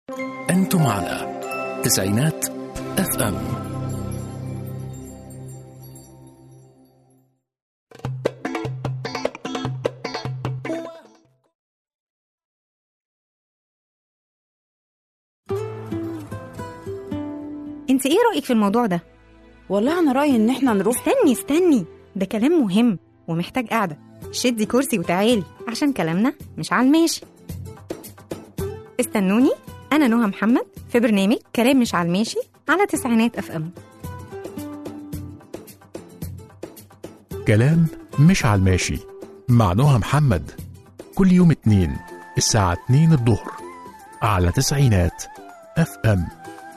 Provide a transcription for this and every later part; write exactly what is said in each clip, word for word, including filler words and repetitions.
أنتم على تسعينات اف ام. انت ايه رأيك في الموضوع ده؟ والله انا رأيي ان احنا نروح. استني استني، ده كلام مهم ومحتاج قعدة. شدي كرسي وتعالي عشان كلامنا مش على الماشي. استنوني، انا نهى محمد في برنامج كلام مش على الماشي على تسعينات اف ام. كلام مش على الماشي مع نهى محمد، كل يوم اتنين الساعة اتنين الظهر على تسعينات اف ام.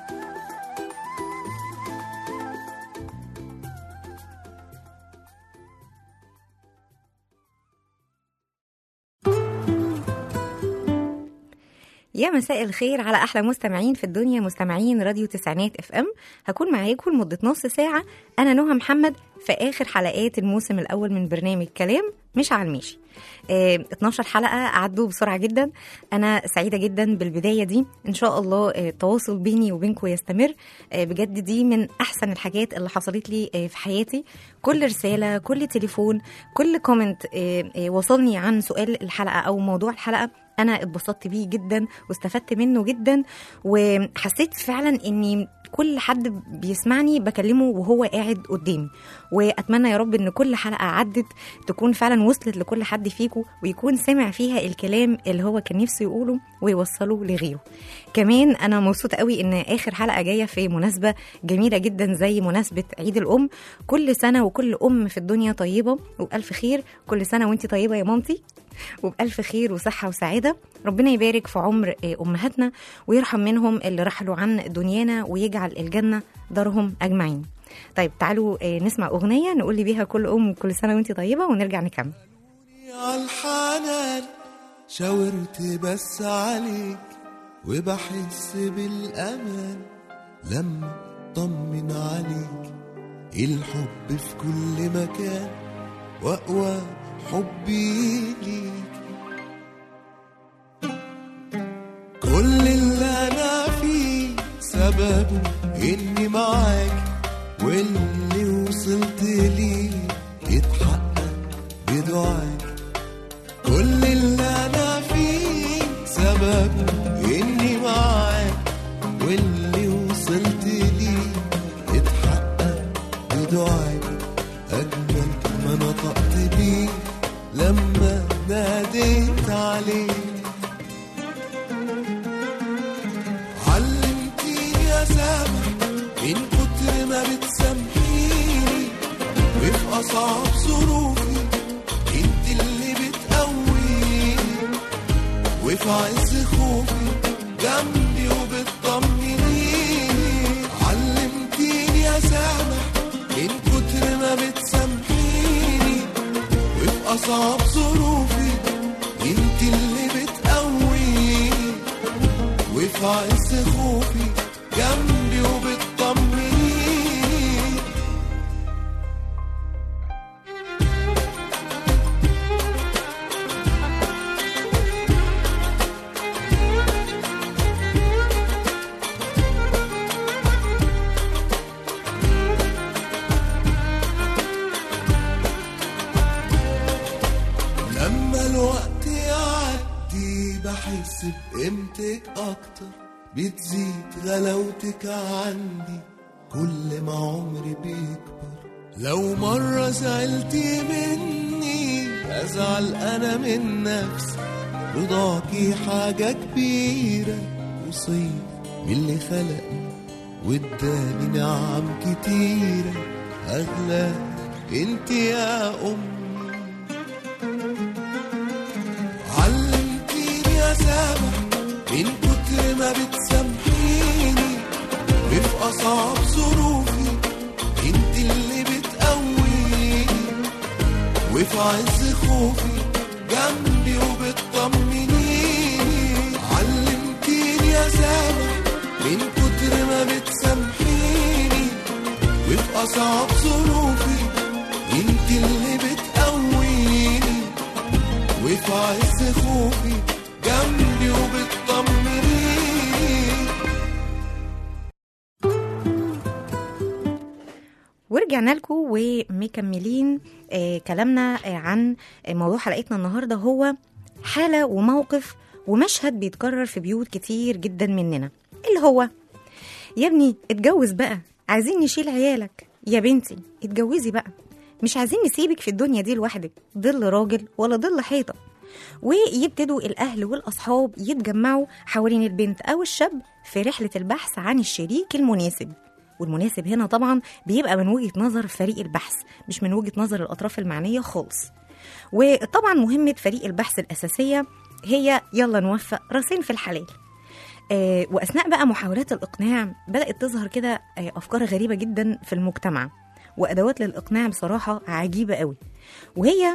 يا مساء الخير على أحلى مستمعين في الدنيا، مستمعين راديو تسعينات اف ام. هكون معاكم لمدة نص ساعة، أنا نهى محمد، في آخر حلقات الموسم الأول من برنامج كلام مش على الماشي. اه اتناشر حلقة عدوا بسرعة جدا. أنا سعيدة جدا بالبداية دي، إن شاء الله اه التواصل بيني وبينكم يستمر. اه بجد دي من أحسن الحاجات اللي حصلت لي اه في حياتي. كل رسالة، كل تليفون، كل كومنت اه اه وصلني عن سؤال الحلقة أو موضوع الحلقة، أنا اتبسطت بيه جدا واستفدت منه جدا، وحسيت فعلا إني كل حد بيسمعني بكلمه وهو قاعد قدامي. وأتمنى يا رب إن كل حلقة عدت تكون فعلا وصلت لكل حد فيكم، ويكون سمع فيها الكلام اللي هو كان نفسه يقوله ويوصله لغيره. كمان أنا مبسوطة قوي إن آخر حلقة جاية في مناسبة جميلة جدا زي مناسبة عيد الأم. كل سنة وكل أم في الدنيا طيبة وبألف خير. كل سنة وانتي طيبة يا مامتي، وبألف خير وصحة وسعادة. ربنا يبارك في عمر أمهاتنا ويرحم منهم اللي رحلوا عن دنيانا، ويجعل الجنة دارهم أجمعين. طيب تعالوا نسمع أغنية نقول لي بيها كل أم كل سنة وانتي طيبة، ونرجع نكمل. عالحنان شاورت بس عليك وبحس بالأمان لما طمن عليك. الحب في كل مكان وأقوى حبي ليك. كل اللي أنا فيه سببه إني معاك، واللي وصلت ليه يتحقق بدعاك. كل اللي أنا فيه سببه إني معاك، واللي وصلت ليه يتحقق بدعاك. أجمل ما نطقت بيه لما ناديت عليك. علمتيني أسامح من كتر ما بتسامحيني، وفي أصعب ظروفي انت اللي بتقويني، وفي عز خوفي جنبي وبتطمنيني. علمتيني أسامح من كتر ما بتسامحيني، وفي أصعب ظروفي انت اللي بتقويني، وفي عز خوفي جنبي وبتطمنيني. لما الوقت يعدي بحس بقيمتك أكتر، بتزيد غلاوتك عندي كل ما عمري بيكبر. لو مرة زعلتي مني أزعل أنا من نفسي، رضاكي حاجة كبيرة وصيف من اللي خلقني واداني نعم كتيرة. أغلى انت يا أمي. علمتيني أسامح من كتر ما بتسامحيني، وفي أصعب ظروفي انت اللي بتقويني، وفي عز خوفي جنبي وبتطمنيني. علمتيني أسامح من كتر ما بتسامحيني، وفي أصعب ظروفي انت اللي بتقويني، وفي عز خوفي جنبي وبتطمنيني. ورجعنا لكم ومكملين آه كلامنا آه عن موضوع حلقتنا النهاردة، هو حالة وموقف ومشهد بيتكرر في بيوت كتير جدا مننا، اللي هو يا ابني اتجوز بقى، عايزين نشيل عيالك، يا بنتي اتجوزي بقى، مش عايزين نسيبك في الدنيا دي لوحدك، ظل راجل ولا ظل حيطة. ويبتدوا الأهل والأصحاب يتجمعوا حوالين البنت أو الشاب في رحلة البحث عن الشريك المناسب. والمناسب هنا طبعا بيبقى من وجهة نظر فريق البحث، مش من وجهة نظر الأطراف المعنية خالص. وطبعا مهمة فريق البحث الأساسية هي يلا نوفق راسين في الحلال. آه وأثناء بقى محاولات الإقناع بدأت تظهر كده آه أفكار غريبة جدا في المجتمع، وأدوات للإقناع بصراحة عجيبة قوي، وهي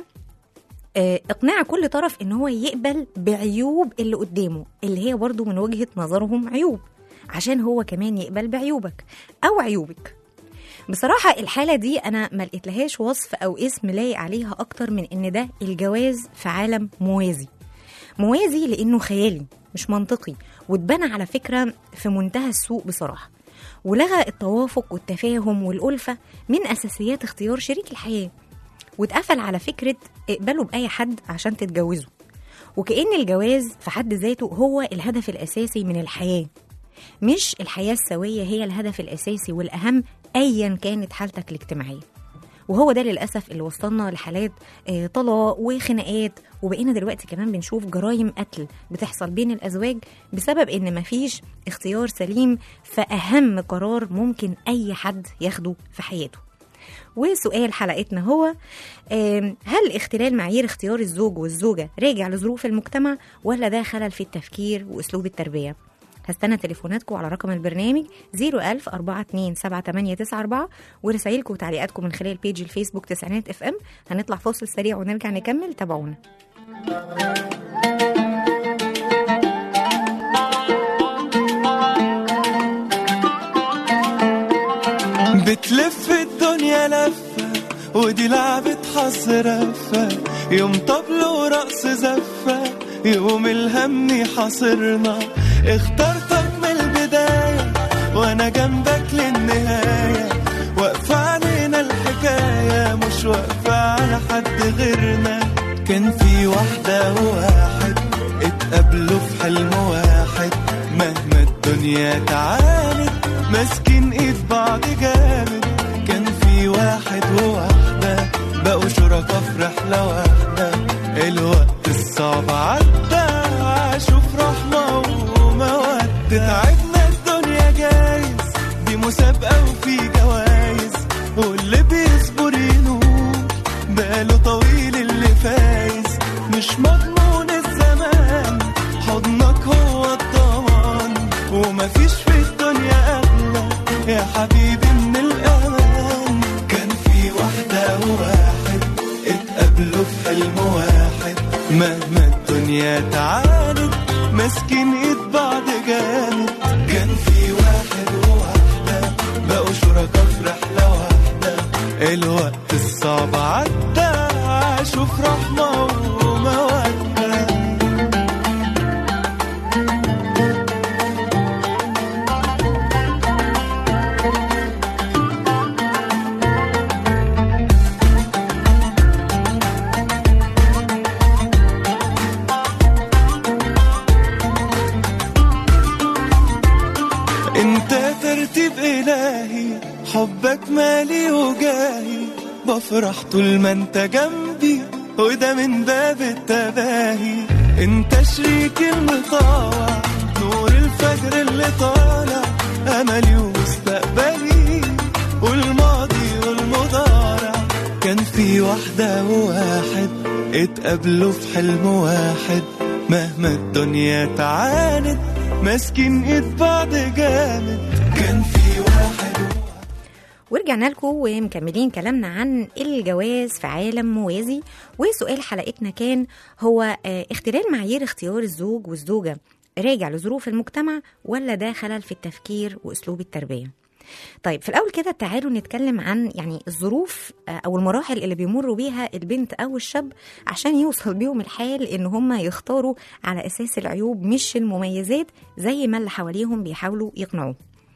آه إقناع كل طرف إن هو يقبل بعيوب اللي قدامه، اللي هي برضو من وجهة نظرهم عيوب، عشان هو كمان يقبل بعيوبك أو عيوبك. بصراحة الحالة دي أنا ما لقيتلهاش وصف أو اسم لايق عليها أكتر من إن ده الجواز في عالم موازي. موازي لأنه خيالي مش منطقي، واتبنى على فكرة في منتهى السوء بصراحة، ولغى التوافق والتفاهم والألفة من أساسيات اختيار شريك الحياة، واتقفل على فكرة اقبلوا بأي حد عشان تتجوزوا، وكأن الجواز في حد ذاته هو الهدف الأساسي من الحياة، مش الحياة السوية هي الهدف الأساسي والأهم أيا كانت حالتك الاجتماعية. وهو ده للأسف اللي وصلنا لحالات طلاق وخناقات، وبقينا دلوقتي كمان بنشوف جرائم قتل بتحصل بين الأزواج بسبب إن مفيش اختيار سليم فأهم قرار ممكن أي حد ياخده في حياته. وسؤال حلقتنا هو هل اختلال معايير اختيار الزوج والزوجة راجع لظروف المجتمع ولا ده خلل في التفكير وأسلوب التربية؟ هستنى تليفوناتكم على رقم البرنامج صفر ألف أربعة اتنين سبعة تمانية تسعة أربعة ورسائلكم وتعليقاتكم من خلال بيج الفيسبوك تسعينات اف ام. هنطلع فاصل سريع ونرجع نكمل، تابعونا. بتلف الدنيا لفة ودي لعبة حظ رفة، يوم طبل ورقص زفة، يوم الهم حاصرنا، اخترتك من البداية وانا جنبك للنهاية، واقفة علينا الحكاية مش واقفة على حد غيرنا. كان في واحدة وواحد اتقابلوا في حلم واحد، مهما الدنيا تعاند ماسكين ايد بعض جامد. كان في واحد وواحدة بقوا شركاء في رحلة واحدة، الوقت الصعب عدى عاشوا في رحمة ومودة. تعبنا الدنيا جايز دي مسابقة وفي جوايز، واللي بيصبر ينور باله طويل اللي فايز. مش مضمون الزمان حضنك هو الضمان، ومفيش في الدنيا أغلى يا حبيبي من الأمان. كان في واحدة وواحد اتقابلوا في حلم واحد، مهما الدنيا تعاند ماسكين ايد بعض جامد. كان في واحد وواحدة بقوا شركاء في رحلة واحدة، الوقت الصعب عدى عاشوا في رحمة ومودة. حبك مالي وجاهي، بفرح طول ما انت جنبي وده من باب التباهي. انت شريك المطاوع نور الفجر اللي طالع، املي ومستقبلي والماضي والمضارع. كان في واحدة وواحد اتقابلوا في حلم واحد، مهما الدنيا تعاند ماسكين ايد بعض جامد. كان في واحد. ورجعنا لكم ومكملين كلامنا عن الجواز في عالم موازي. وسؤال حلقتنا كان هو اختلال معايير اختيار الزوج والزوجة راجع لظروف المجتمع ولا ده خلل في التفكير وأسلوب التربية؟ طيب في الأول كده تعالوا نتكلم عن يعني الظروف أو المراحل اللي بيمروا بيها البنت أو الشاب عشان يوصل بيهم الحال إن هم يختاروا على أساس العيوب مش المميزات زي ما اللي حواليهم بيحاولوا يقنعوه.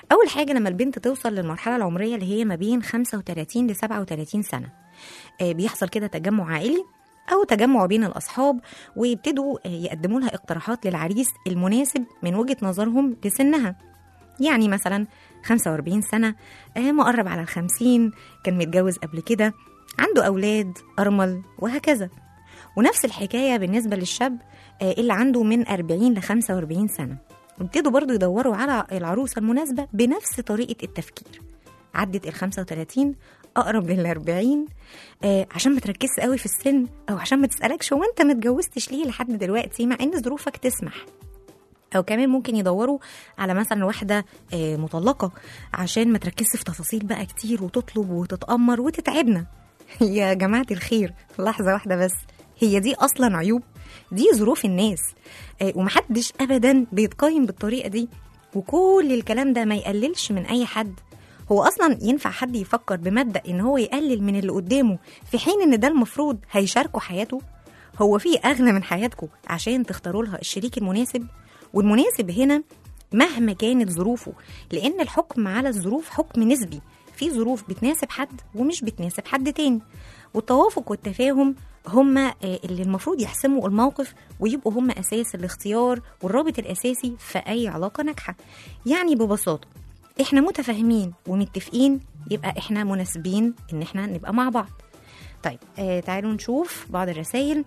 أول حاجة لما البنت توصل للمرحلة العمرية اللي هي ما بين خمسة وثلاثين ل سبعة وثلاثين سنة، آه بيحصل كده تجمع عائلي أو تجمع بين الأصحاب، ويبتدوا آه يقدموا لها اقتراحات للعريس المناسب من وجهة نظرهم لسنها. يعني مثلا خمسة وأربعين سنة، آه مقرب على الخمسين، كان متجوز قبل كده، عنده أولاد، أرمل، وهكذا. ونفس الحكاية بالنسبة للشاب آه اللي عنده من أربعين ل خمسة وأربعين سنة، ابتدوا برضو يدوروا على العروسة المناسبة بنفس طريقة التفكير. عدت ال خمسة وثلاثين، أقرب لل أربعين، آه عشان ما تركزش قوي في السن، أو عشان ما تسألكش هو أنت ما اتجوزتش ليه لحد دلوقتي مع إن ظروفك تسمح. أو كمان ممكن يدوروا على مثلا واحدة آه مطلقة عشان ما تركزش في تفاصيل بقى كتير وتطلب وتتأمر وتتعبنا. يا جماعة الخير، لحظة واحدة بس، هي دي أصلا عيوب؟ دي ظروف الناس، آه ومحدش أبدا بيتقيم بالطريقة دي. وكل الكلام ده ما يقللش من أي حد. هو أصلا ينفع حد يفكر بمبدأ إن هو يقلل من اللي قدامه في حين إن ده المفروض هيشاركوا حياته؟ هو في أغلى من حياتكم عشان تختاروا لها الشريك المناسب؟ والمناسب هنا مهما كانت ظروفه، لأن الحكم على الظروف حكم نسبي، في ظروف بتناسب حد ومش بتناسب حد تاني. والتوافق والتفاهم هما اللي المفروض يحسموا الموقف ويبقوا هما أساس الاختيار والرابط الأساسي في أي علاقة ناجحة. يعني ببساطة إحنا متفاهمين ومتفقين، يبقى إحنا مناسبين إن إحنا نبقى مع بعض. طيب آه تعالوا نشوف بعض الرسائل.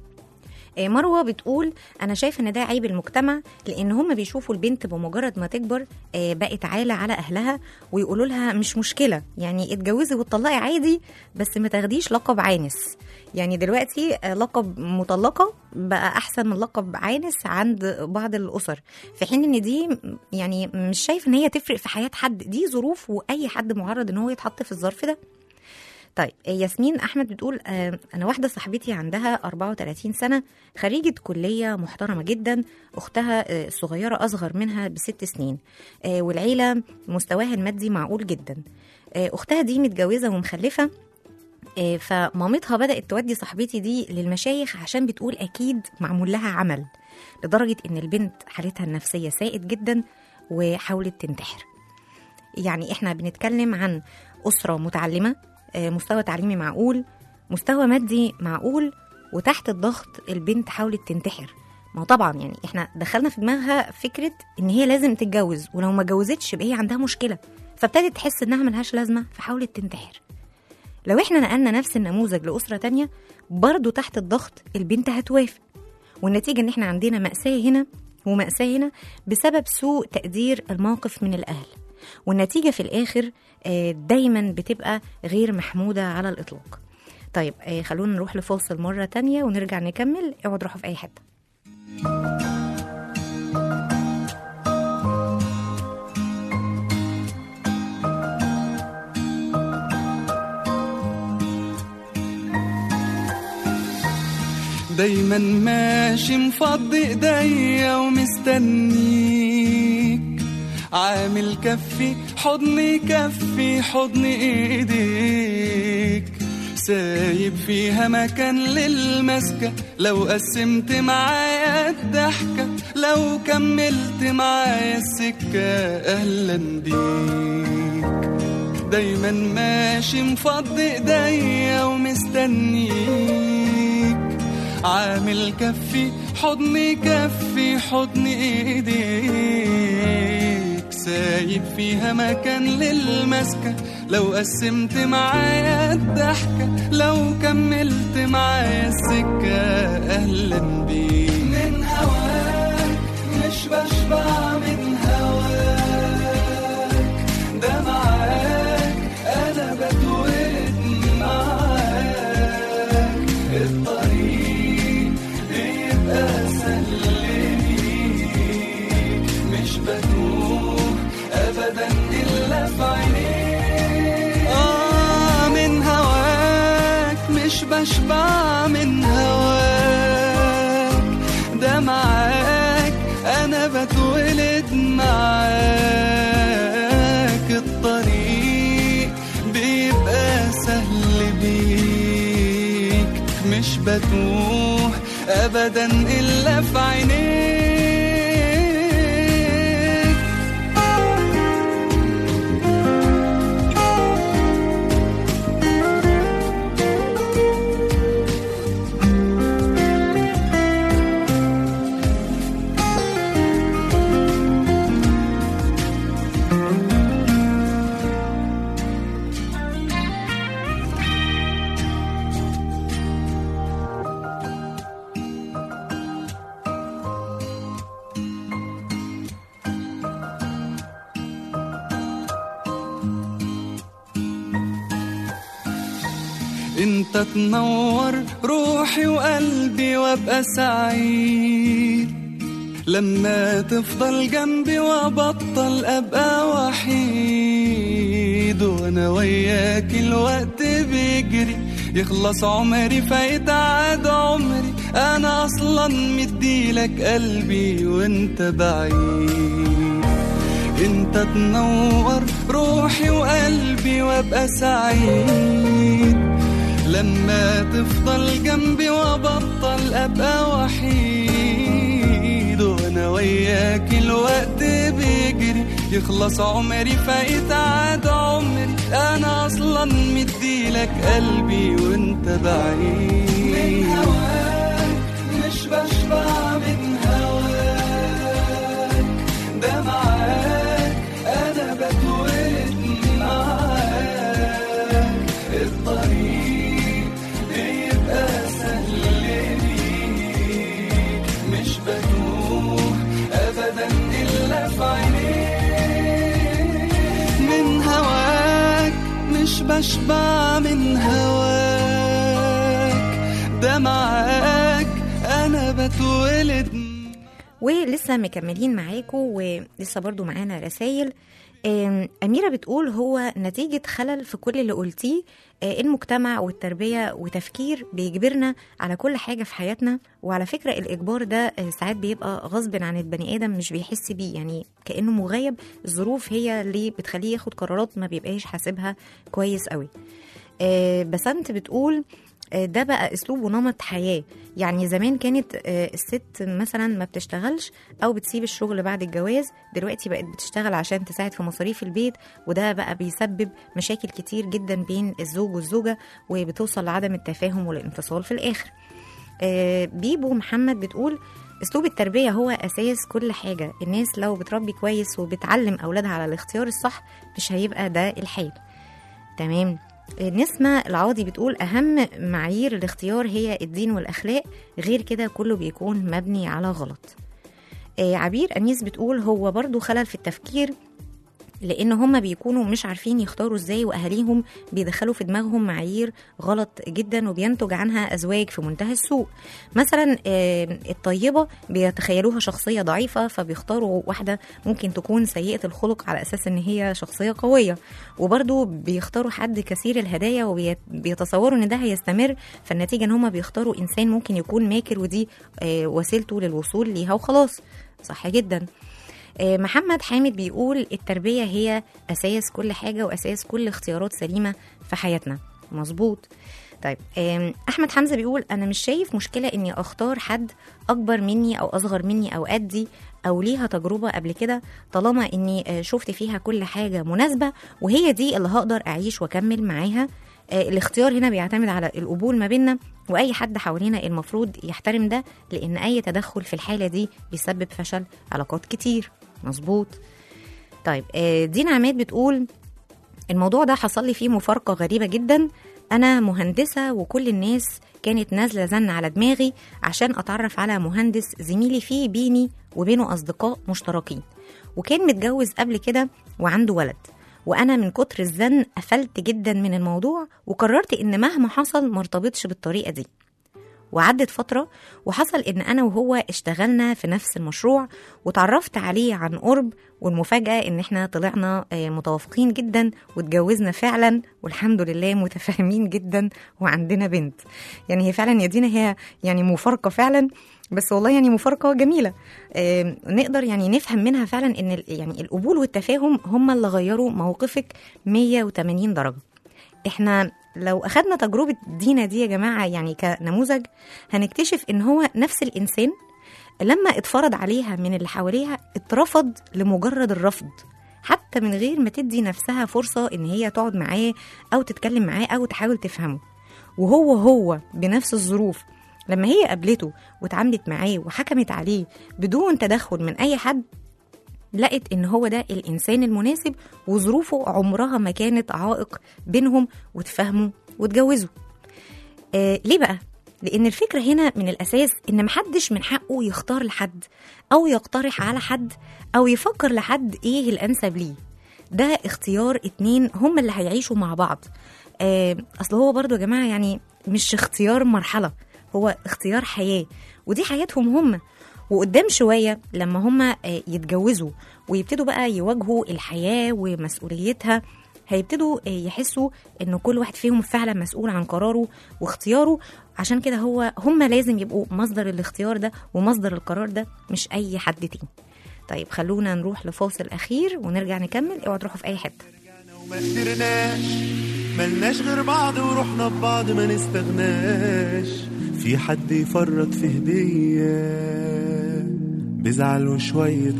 آه مروة بتقول أنا شايفة إن ده عيب المجتمع، لأن هم بيشوفوا البنت بمجرد ما تكبر آه بقت عالة على أهلها، ويقولوا لها مش مشكلة يعني اتجوزي وتطلقي عادي، بس ما تاخديش لقب عانس. يعني دلوقتي آه لقب مطلقة بقى أحسن من لقب عانس عند بعض الأسر، في حين إن دي يعني مش شايف إن هي تفرق في حياة حد، دي ظروف وأي حد معرض إن هو يتحط في الظرف ده. طيب ياسمين أحمد بتقول آه أنا واحدة صاحبتي عندها أربعة وثلاثين سنة، خريجة كلية محترمة جدا، أختها الصغيرة آه أصغر منها بست سنين، آه والعيلة مستواها المادي معقول جدا. آه أختها دي متجوزة ومخلفة، آه فمامتها بدأت تودي صاحبتي دي للمشايخ عشان بتقول أكيد معمول لها عمل، لدرجة إن البنت حالتها النفسية ساءت جدا وحاولت تنتحر. يعني إحنا بنتكلم عن أسرة متعلمة، مستوى تعليمي معقول، مستوى مادي معقول، وتحت الضغط البنت حاولت تنتحر. ما طبعا يعني احنا دخلنا في دماغها فكرة ان هي لازم تتجوز، ولو ما جوزتش يبقى هي عندها مشكلة، فابتدت تحس انها ملهاش لازمة فحاولت تنتحر. لو احنا نقلنا نفس النموذج لأسرة تانية برضو تحت الضغط البنت هتوافق، والنتيجة ان احنا عندنا مأساة هنا ومأساة هنا بسبب سوء تقدير الموقف من الأهل، والنتيجة في الآخر دايما بتبقى غير محمودة على الإطلاق. طيب خلونا نروح لفاصل مرة تانية ونرجع نكمل. اوعوا تروحوا في أي حتة. دايما ماشي مفضي ايديا ومستنيك، عامل كفي حضني كفي حضن ايديك، سايب فيها مكان للمسكة، لو قسمت معايا الضحكة، لو كملت معايا السكة أهلا بيك. دايما ماشي مفضي ايديا ومستنيك، عامل كفي حضني كفي حضن ايديك، سايب فيها مكان للمسكة، لو قسمت معايا الضحكة، لو كملت معايا السكة أهلا بيك. من هواك مش بشبع من هواك، ده معاك أنا بتولد معاك، الطريق بيبقى سهل ليك، مش بتوه أبدا إلا في عينيك. آه من هواك مش بشبع من هواك، ده معاك أنا بتولد معاك، الطريق بيبقى سهل بيك، مش بتوه أبدا إلا في عينيك. انت تنور روحي وقلبي وابقى سعيد لما تفضل جنبي وابطل ابقى وحيد. وانا وياك الوقت بيجري يخلص عمري فيتعاد عمري، انا اصلا مديلك قلبي وانت بعيد. انت تنور روحي وقلبي وابقى سعيد لما تفضل جنبي وابطل ابقى وحيد. وانا وياك الوقت بيجري يخلص عمري فيتعاد عمري، انا اصلا مديلك قلبي وانت بعيد. من هواك مش بشبع من هواك، ده معاك انا بتولد معاك. الطريق بيبقى سهل ليك، مش بتوه ابدا الا في عينيك. من هواك مش بشبع من هواك، ده معاك انا بتولد. ولسه مكملين معاكم ولسه برضو معانا رسائل. أميرة بتقول هو نتيجة خلل في كل اللي قلتيه، المجتمع والتربية وتفكير بيجبرنا على كل حاجة في حياتنا. وعلى فكرة الإجبار ده ساعات بيبقى غصب عن البني آدم مش بيحس بيه، يعني كأنه مغيب. الظروف هي اللي بتخليه ياخد قرارات ما بيبقاش حاسبها كويس قوي. بسنت بتقول ده بقى اسلوب ونمط حياه. يعني زمان كانت الست مثلا ما بتشتغلش او بتسيب الشغل بعد الجواز، دلوقتي بقت بتشتغل عشان تساعد في مصاريف البيت، وده بقى بيسبب مشاكل كتير جدا بين الزوج والزوجه، وبتوصل لعدم التفاهم والانفصال في الاخر. بيبو محمد بتقول اسلوب التربيه هو اساس كل حاجه. الناس لو بتربي كويس وبتعلم اولادها على الاختيار الصح مش هيبقى ده الحال. تمام. نسمة العاضي بتقول أهم معايير الاختيار هي الدين والأخلاق، غير كده كله بيكون مبني على غلط. عبير أنيس بتقول هو برضو خلل في التفكير، لأن هم بيكونوا مش عارفين يختاروا ازاي، وأهاليهم بيدخلوا في دماغهم معايير غلط جدا وبينتج عنها أزواج في منتهى السوء. مثلا الطيبة بيتخيلوها شخصية ضعيفة فبيختاروا واحدة ممكن تكون سيئة الخلق على أساس ان هي شخصية قوية، وبرضو بيختاروا حد كثير الهدايا وبيتصوروا ان ده هيستمر، فالنتيجة ان هم بيختاروا إنسان ممكن يكون ماكر ودي وسيلته للوصول ليها وخلاص. صح جدا. محمد حامد بيقول التربية هي أساس كل حاجة وأساس كل اختيارات سليمة في حياتنا. مظبوط. طيب أحمد حمزة بيقول أنا مش شايف مشكلة إني أختار حد أكبر مني أو أصغر مني أو قدي أو ليها تجربة قبل كده، طالما إني شفت فيها كل حاجة مناسبة وهي دي اللي هقدر أعيش وأكمل معاها. الاختيار هنا بيعتمد على القبول ما بيننا، وأي حد حوالينا المفروض يحترم ده، لأن أي تدخل في الحالة دي بيسبب فشل علاقات كتير. مظبوط. طيب دينا عماد بتقول الموضوع ده حصل لي فيه مفارقة غريبة جدا. أنا مهندسة وكل الناس كانت نازلة زن على دماغي عشان أتعرف على مهندس زميلي فيه بيني وبينه أصدقاء مشتركين، وكان متجوز قبل كده وعنده ولد، وأنا من كتر الزن قفلت جدا من الموضوع وقررت إن مهما حصل مرتبطش بالطريقة دي. وعدت فترة وحصل إن أنا وهو اشتغلنا في نفس المشروع وتعرفت عليه عن قرب، والمفاجأة إن احنا طلعنا متوافقين جدا واتجوزنا فعلا، والحمد لله متفاهمين جدا وعندنا بنت. يعني هي فعلا يا دينا هي يعني مفارقة فعلا، بس والله يعني مفارقة جميلة. آه نقدر يعني نفهم منها فعلا إن يعني القبول والتفاهم هم اللي غيروا موقفك مية وتمانين درجة. احنا لو أخدنا تجربة دينا دي يا جماعة يعني كنموذج، هنكتشف إن هو نفس الإنسان لما اتفرض عليها من اللي حواليها اترفض لمجرد الرفض، حتى من غير ما تدي نفسها فرصة إن هي تقعد معاه أو تتكلم معاه أو تحاول تفهمه. وهو هو بنفس الظروف لما هي قابلته واتعاملت معاه وحكمت عليه بدون تدخل من أي حد، لقت إن هو ده الإنسان المناسب، وظروفه عمرها ما كانت عائق بينهم، وتفهموا وتجوزوا. آه ليه بقى؟ لأن الفكرة هنا من الأساس إن محدش من حقه يختار لحد أو يقترح على حد أو يفكر لحد إيه الأنسب ليه. ده اختيار اتنين هم اللي هيعيشوا مع بعض. آه اصل هو برضو يا جماعه يعني مش اختيار مرحله، هو اختيار حياه، ودي حياتهم هم. وقدام شويه لما هم آه يتجوزوا ويبتدوا بقى يواجهوا الحياه ومسؤوليتها، هيبتدوا آه يحسوا ان كل واحد فيهم فعلا مسؤول عن قراره واختياره. عشان كده هو هم لازم يبقوا مصدر الاختيار ده ومصدر القرار ده، مش اي حد تاني. طيب خلونا نروح لفاصل اخير ونرجع نكمل. اوعوا تروحوا في اي حته. وما قدرناش ملناش غير بعض ورحنا ببعض ما نستغناش. في حد يفرط في هدية بزعل وشوية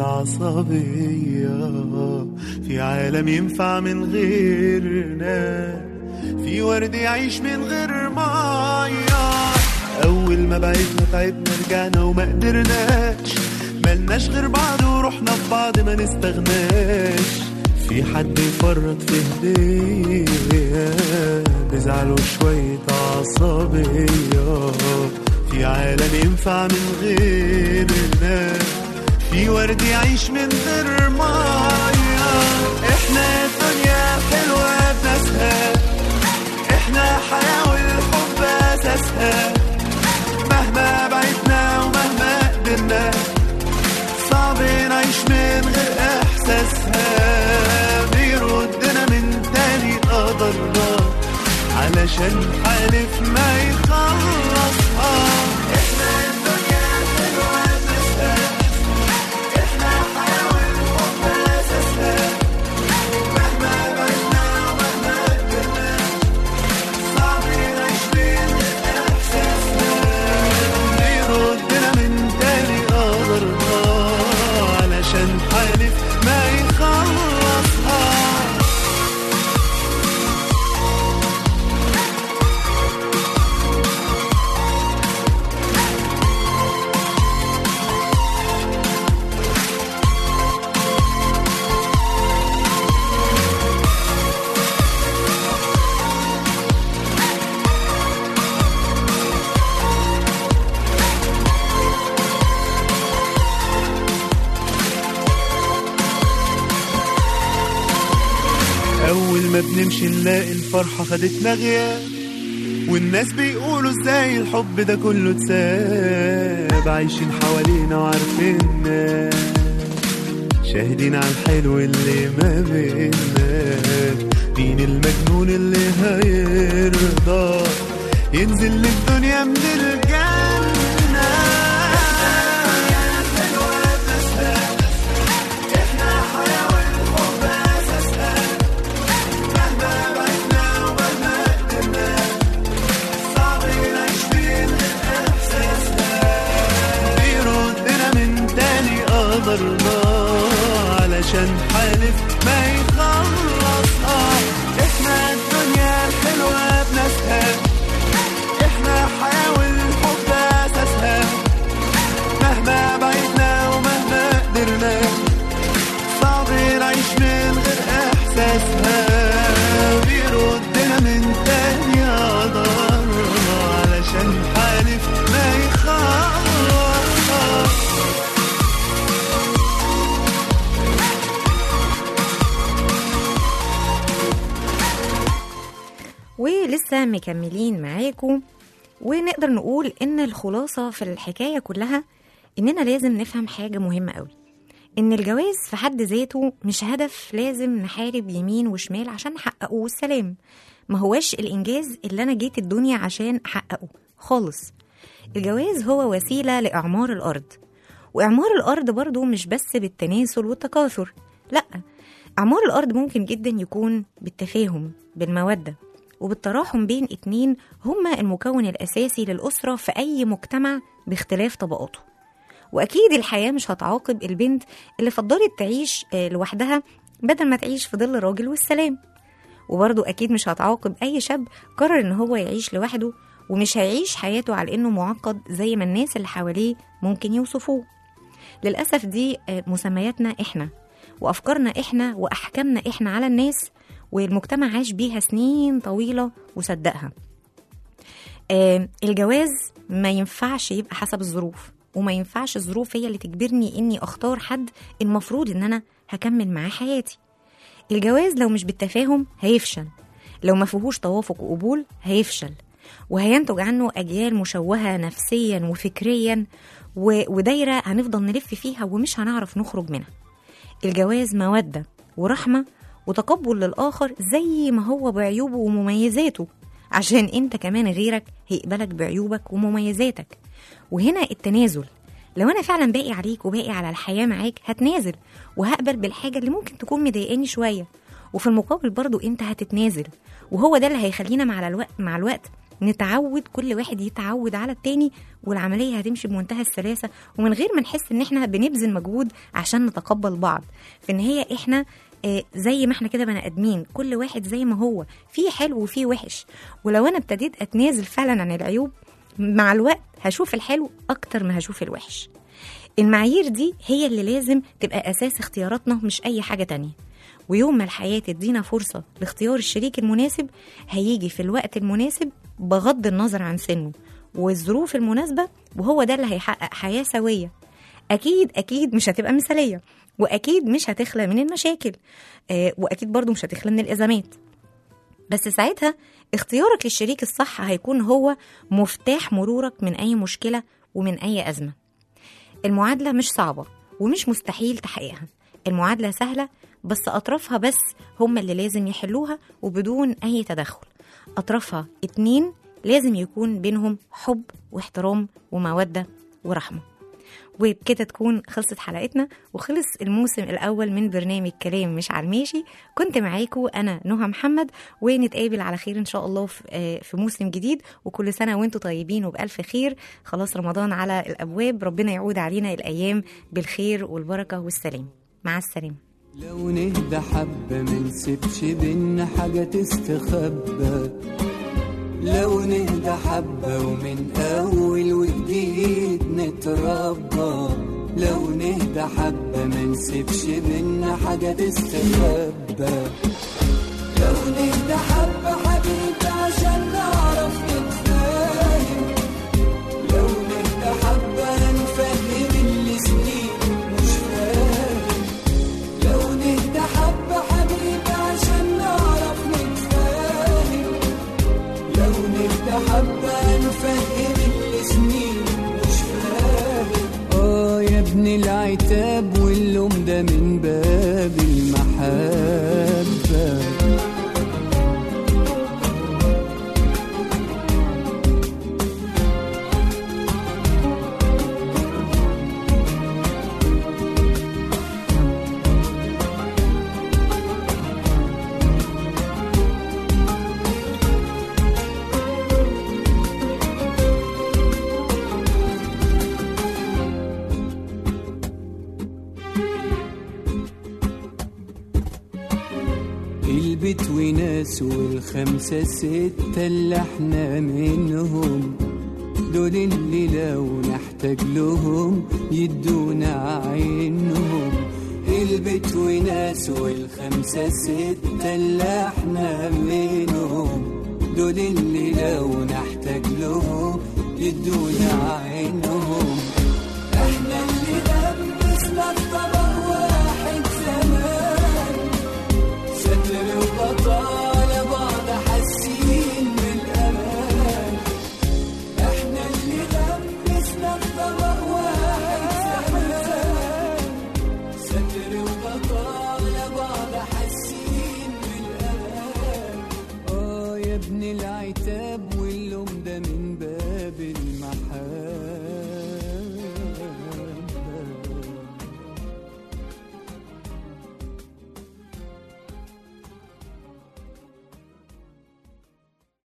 عصبية، في عالم ينفع من غيرنا، في ورد يعيش من غير مية. أول ما بعدنا تعبنا رجعنا وما قدرناش، ملناش غير بعض ورحنا ببعض ما نستغناش. في حد يفرط في هدية بزعل وشوية عصبية، في عالم ينفع من غيرنا، في ورد يعيش من غير مية. احنا الدنيا حلوة بناسها، احنا حياة والحب اساسها، مهما بعدنا ومهما قدرنا صعب نعيش من غير احساسها. بيردنا من تاني قدرنا علشان حالف ما يخلصها. احنا الدنيا حلوة بناسها، احنا حياة والحب اساسها، مهما بعدنا ومهما قدرنا صعب نعيش من غير احساسها. بيردنا من تاني قدرنا علشان حالف ما يخلصها. أول ما بنمشي نلاقي الفرحة خدتنا غياب، والناس بيقولوا ازاي الحب ده كله اتساب. عايشين حوالينا وعارفيننا، شاهدين على الحلو اللي ما بينا. مين المجنون اللي هيرضى ينزل للدنيا من الجنة؟ علشان حالف ما يخلصها. احنا الدنيا الحلوة بناسها، احنا حياة والحب اساسها، مهما بعدنا ومهما قدرنا صعب نعيش من غير احساسها. بيردنا من تاني قدرنا علشان حالف ما يخلصها. ولسه مكملين معاكم، ونقدر نقول ان الخلاصة في الحكاية كلها اننا لازم نفهم حاجة مهمة قوي، ان الجواز في حد ذاته مش هدف لازم نحارب يمين وشمال عشان نحققه والسلام. ما هواش الانجاز اللي انا جيت الدنيا عشان احققه خالص. الجواز هو وسيلة لإعمار الأرض، وإعمار الأرض برضو مش بس بالتناسل والتكاثر، لأ، إعمار الأرض ممكن جدا يكون بالتفاهم، بالمودة وبالتراحم بين اتنين هما المكون الأساسي للأسرة في أي مجتمع باختلاف طبقاته. وأكيد الحياة مش هتعاقب البنت اللي فضلت تعيش لوحدها بدل ما تعيش في ظل راجل والسلام، وبرضو أكيد مش هتعاقب أي شاب قرر إن هو يعيش لوحده ومش هيعيش حياته على إنه معقد زي ما الناس اللي حواليه ممكن يوصفوه. للأسف دي مسمياتنا إحنا وأفكارنا إحنا وأحكامنا إحنا على الناس، والمجتمع عاش بيها سنين طويلة وصدقها. آه الجواز ما ينفعش يبقى حسب الظروف، وما ينفعش الظروف هي اللي تجبرني إني أختار حد المفروض إن أنا هكمل معاه حياتي. الجواز لو مش بالتفاهم هيفشل، لو ما فيهوش توافق وقبول هيفشل، وهينتج عنه أجيال مشوهة نفسيا وفكريا، ودايرة هنفضل نلف فيها ومش هنعرف نخرج منها. الجواز مودة ورحمة وتقبل للآخر زي ما هو بعيوبه ومميزاته، عشان انت كمان غيرك هيقبلك بعيوبك ومميزاتك. وهنا التنازل، لو انا فعلا باقي عليك وباقي على الحياة معاك هتنازل وهقبل بالحاجة اللي ممكن تكون مضايقاني شوية، وفي المقابل برضو انت هتتنازل. وهو ده اللي هيخلينا مع الوقت مع الوقت نتعود، كل واحد يتعود على التاني، والعملية هتمشي بمنتهى السلاسة ومن غير ما نحس ان احنا بنبذل مجهود عشان نتقبل بعض. في النهاية احنا آه زي ما احنا كده بني ادمين، كل واحد زي ما هو، فيه حلو وفيه وحش. ولو انا ابتديت اتنازل فعلا عن العيوب، مع الوقت هشوف الحلو اكتر ما هشوف الوحش. المعايير دي هي اللي لازم تبقى اساس اختياراتنا، مش اي حاجة تانية. ويوم ما الحياة تدينا فرصة لاختيار الشريك المناسب، هيجي في الوقت المناسب بغض النظر عن سنه والظروف المناسبة، وهو ده اللي هيحقق حياة سوية. أكيد أكيد مش هتبقى مثالية، وأكيد مش هتخلى من المشاكل، آه وأكيد برضو مش هتخلى من الأزمات، بس ساعتها اختيارك للشريك الصح هيكون هو مفتاح مرورك من أي مشكلة ومن أي أزمة. المعادلة مش صعبة ومش مستحيل تحقيقها، المعادلة سهلة، بس أطرافها بس هم اللي لازم يحلوها وبدون أي تدخل. أطرافها اتنين لازم يكون بينهم حب واحترام ومودة ورحمة. وبكده تكون خلصت حلقتنا وخلص الموسم الأول من برنامج كلام مش على الماشي. كنت معاكم أنا نهى محمد، ونتقابل على خير إن شاء الله في موسم جديد. وكل سنة وانتم طيبين وبألف خير. خلاص رمضان على الأبواب، ربنا يعود علينا الأيام بالخير والبركة والسلام. مع السلامة. لو نهدى حبة منسيبش بينا حاجة تستخبى، لو نهدى حبة ومن أول وجديد نتربى، لو نهدى حبة منسيبش بينا حاجة تستخبى، لو نهدى حبة حبيبي عشان نعرف نتفاهم، لو نهدى حبة نفهم اللي سنين مش فاهم، لو نهدى حبة حبيبي عشان نعرف نتفاهم، لو نهدى حبة نفهم اللي سنين مش فاهم. اه يا ابن العتاب واللوم ده من باب المحبة. البيت وناس والخمسة ستة اللي احنا منهم، دول اللي لو نحتاج لهم يدونا عينهم. البيت وناس والخمسة ستة اللي احنا منهم، دول اللي لو نحتاج لهم يدونا عينهم. احنا اللي لبسنا الطبق واحد زمان، ستر وبطالة بعض حاسين بالأمان. احنا اللي لبسنا الطبق واحد زمان، ستر وبطالة بعض حاسين بالأمان. اه يا ابن العتاب واللوم ده من باب المحبة.